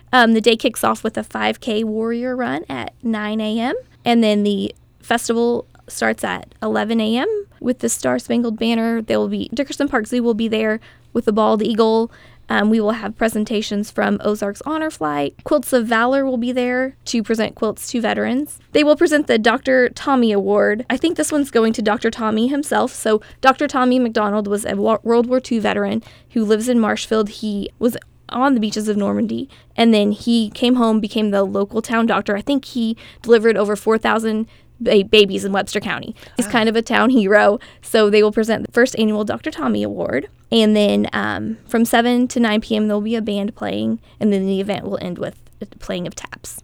The day kicks off with a 5K warrior run at 9 a.m. And then the festival starts at 11 a.m. with the Star Spangled Banner. Dickerson Park Zoo will be there with the bald eagle. We will have presentations from Ozarks Honor Flight. Quilts of Valor will be there to present quilts to veterans. They will present the Dr. Tommy Award. I think this one's going to Dr. Tommy himself. So Dr. Tommy McDonald was a World War II veteran who lives in Marshfield. He was on the beaches of Normandy, and then he came home, became the local town doctor. I think he delivered over 4,000 babies in Webster County. He's kind of a town hero. So they will present the first annual Dr. Tommy Award. And then from 7 to 9 p.m. there will be a band playing, and then the event will end with the playing of taps.